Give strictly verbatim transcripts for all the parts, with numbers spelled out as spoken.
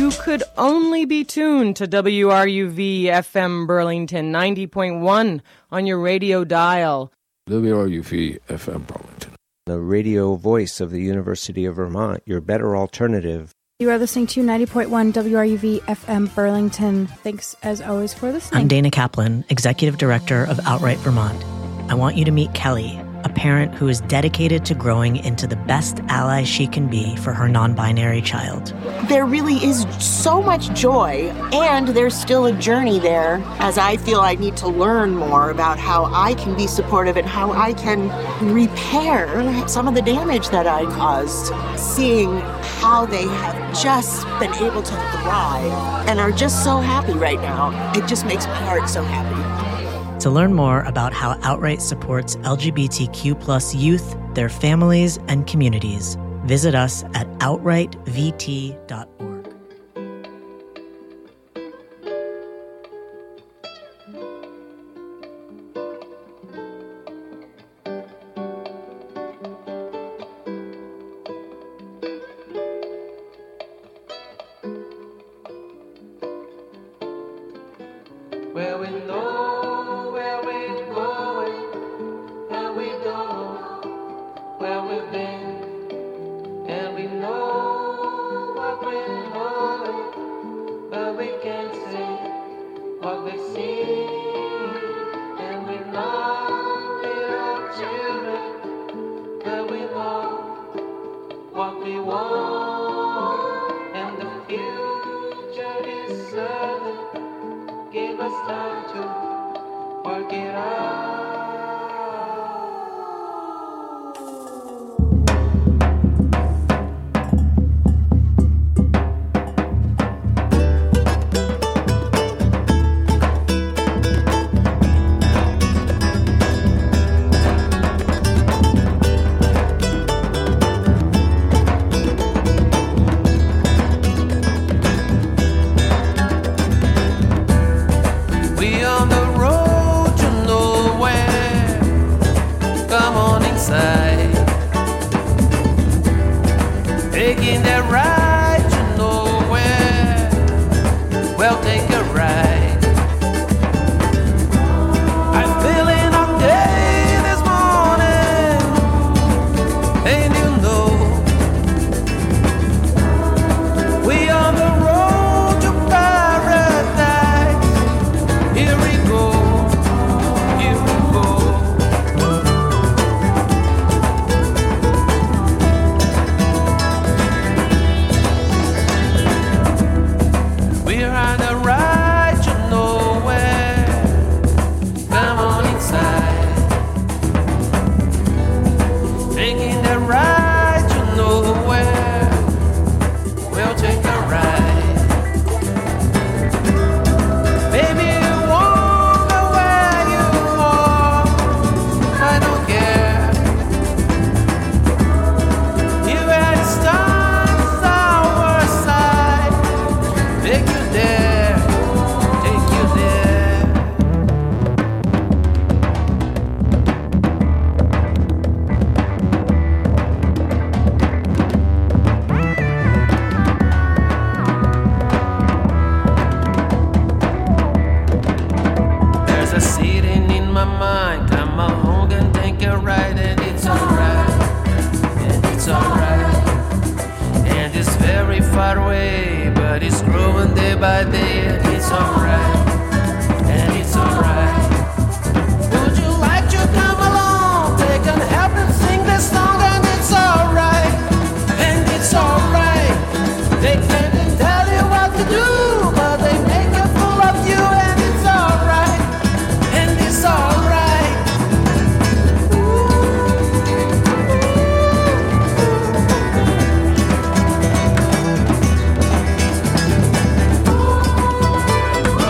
you could only be tuned to W R U V F M Burlington ninety point one on your radio dial. W R U V F M Burlington. The radio voice of the University of Vermont, your better alternative. You are listening to ninety point one W R U V F M Burlington. Thanks, as always, for listening. I'm Dana Kaplan, Executive Director of Outright Vermont. I want you to meet Kelly, a parent who is dedicated to growing into the best ally she can be for her non-binary child. There really is so much joy, and there's still a journey there, as I feel I need to learn more about how I can be supportive and how I can repair some of the damage that I caused. Seeing how they have just been able to thrive and are just so happy right now, it just makes my heart so happy. To learn more about how Outright supports L G B T Q plus youth, their families, and communities, visit us at outright v t dot org. Where we know where we're going, and we know where we've been, and we know what we're knowing, but we can't say what we see, and we're not little children, but we know what we want, and the future is certain. Give us time to work it out. Taking that ride to nowhere, well, take a ride. I'm feeling up day this morning, and you know we on the road to paradise. Here we go, here we go. We're on a ride to nowhere. Come on inside. Taking the ride to nowhere. We'll take a ride. Baby, you wonder where you are. I don't care. You had stars our side. Take you there, take you there. There's a sitting in my mind. Come along and take a ride, and it's alright, and it's alright. And it's very far away, but it's growing day by day, and it's alright, and it's alright. Would you like to come along, take and help and sing this song, and it's alright, and it's alright. They can't tell you what to do, but they make a fool of you, and it's alright, and it's alright. Ooh.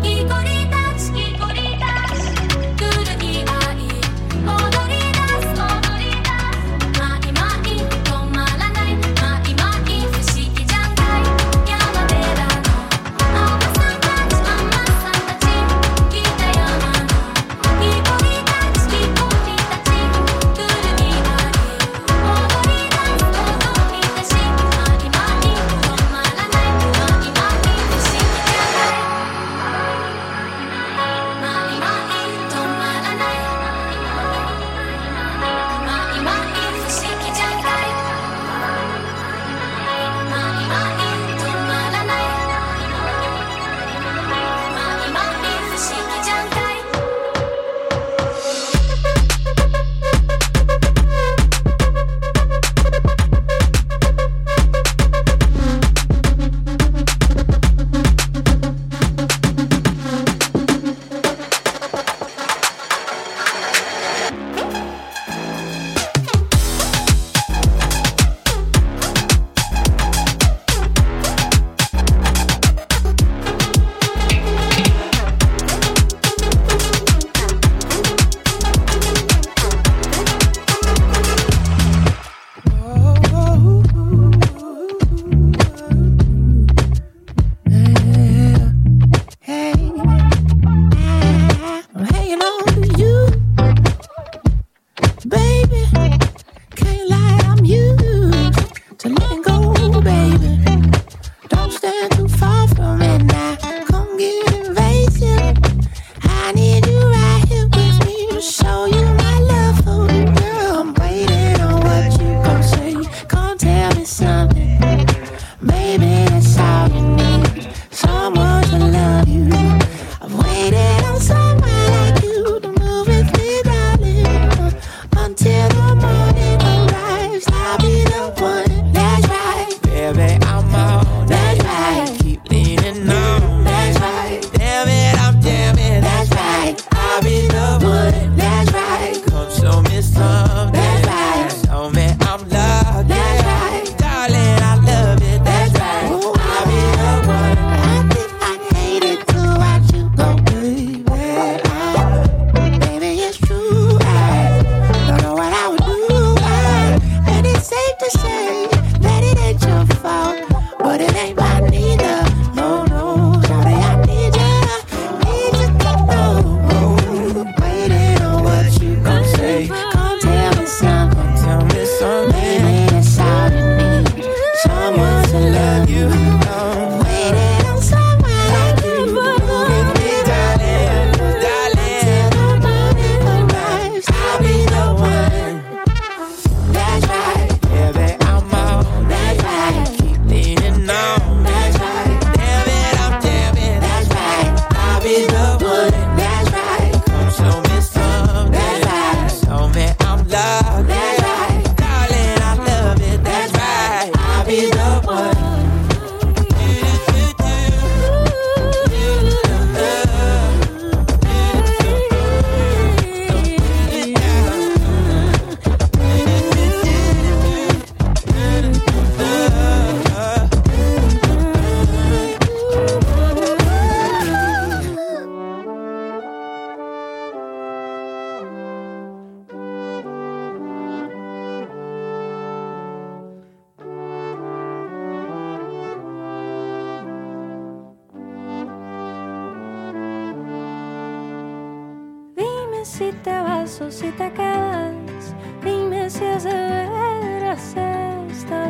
si te vas o si te quedas, dime si es de veras esta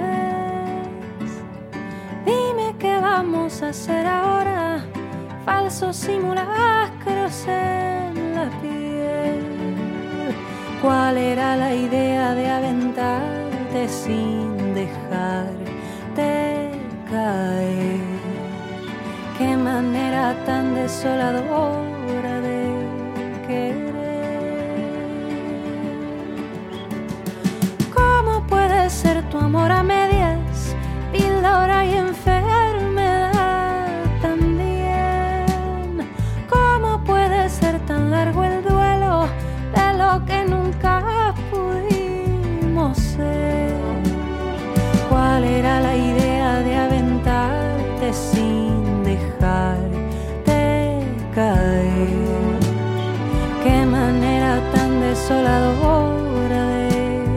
vez. Dime qué vamos a hacer ahora, falsos simulacros en la piel. ¿Cuál era la idea de aventarte sin dejarte caer? Qué manera tan desoladora de querer. ¿Cómo puede ser tu amor a medias, píldora y enfermedad también? ¿Cómo puede ser tan largo el duelo de lo que nunca pudimos ser? ¿Cuál era la idea de aventarte sin dejarte desoladora de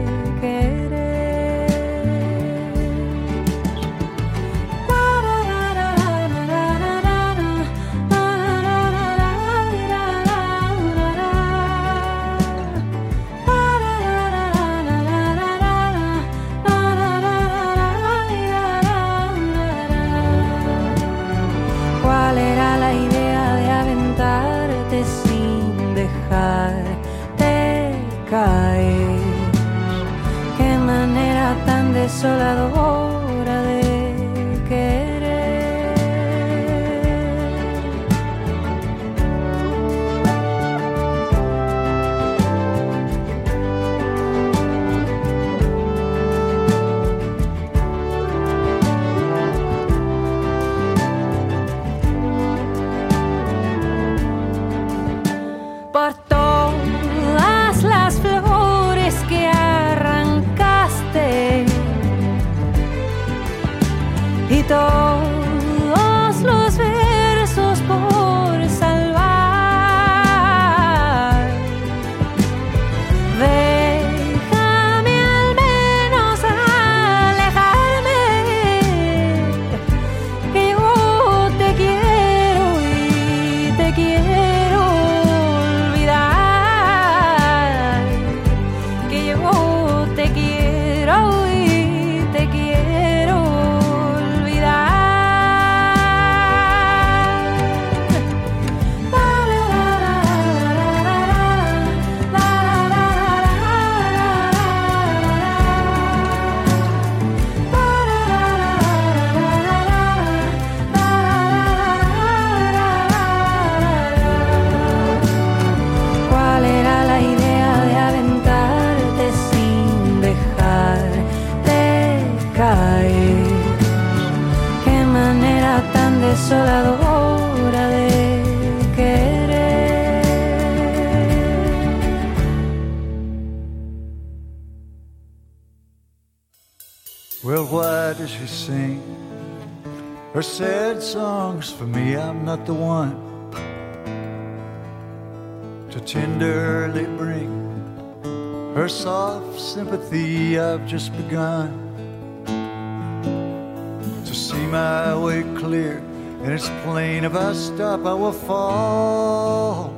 desoladora de querer. Por todas las flores que arrancaste y todos los versos por salvar, déjame al menos alejarme, que yo te quiero y te quiero olvidar, que yo te quiero y te quiero desoladora de querer. Well, why does she sing her sad songs for me? I'm not the one to tenderly bring her soft sympathy. I've just begun to see my way clear, and it's plain if I stop I will fall.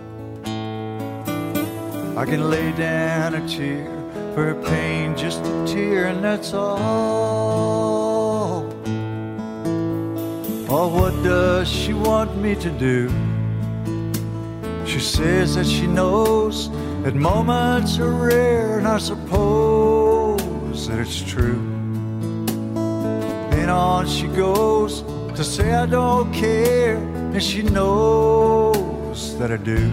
I can lay down a tear for her pain, just a tear, and that's all. Oh, what does she want me to do? She says that she knows that moments are rare, and I suppose that it's true. Then on she goes to say I don't care, and she knows that I do.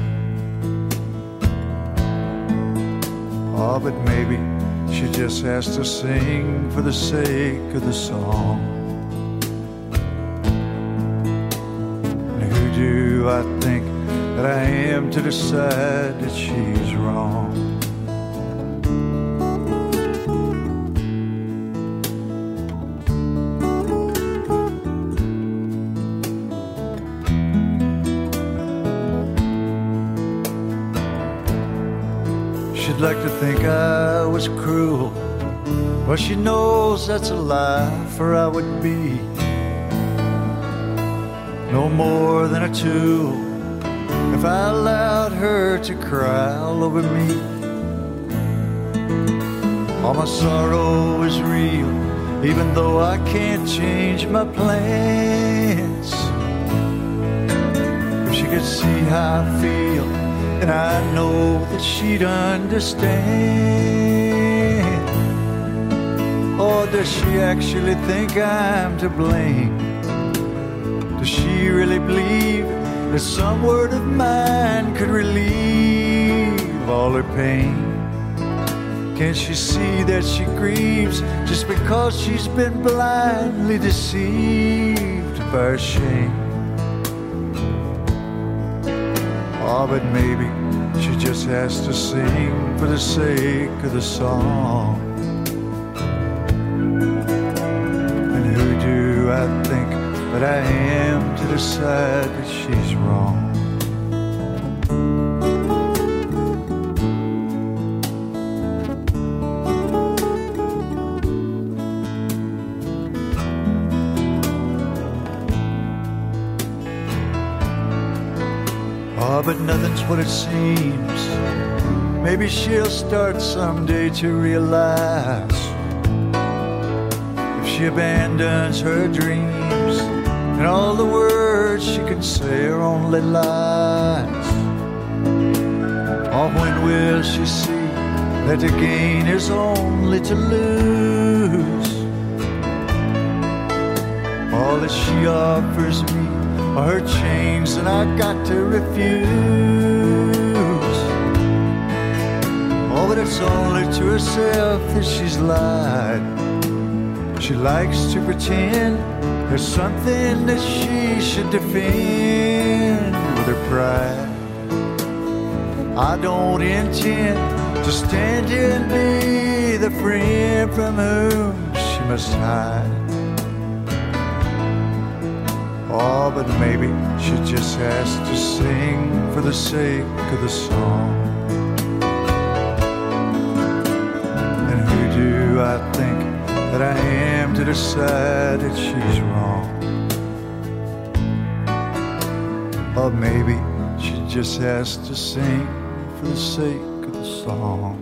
Oh, but maybe she just has to sing for the sake of the song. And who do I think that I am to decide that she's wrong? She'd like to think I was cruel, but she knows that's a lie, for I would be no more than a tool if I allowed her to cry all over me. All my sorrow is real, even though I can't change my plans. If she could see how I feel, and I know that she'd understand. Or does she actually think I'm to blame? Does she really believe that some word of mine could relieve all her pain? Can't she see that she grieves just because she's been blindly deceived by her shame? Oh, but maybe she just has to sing for the sake of the song. And who do I think that I am to decide that she's wrong? Oh, but nothing's what it seems. Maybe she'll start someday to realize if she abandons her dreams and all the words she can say are only lies. Oh, when will she see that to gain is only to lose? All that she offers me are her chains, and I got to refuse. Oh, but it's only to herself that she's lied. She likes to pretend there's something that she should defend with her pride. I don't intend to stand here and be the friend from whom she must hide. Oh, but maybe she just has to sing for the sake of the song. And who do I think that I am to decide that she's wrong? Or maybe she just has to sing for the sake of the song.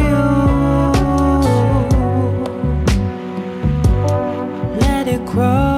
Cross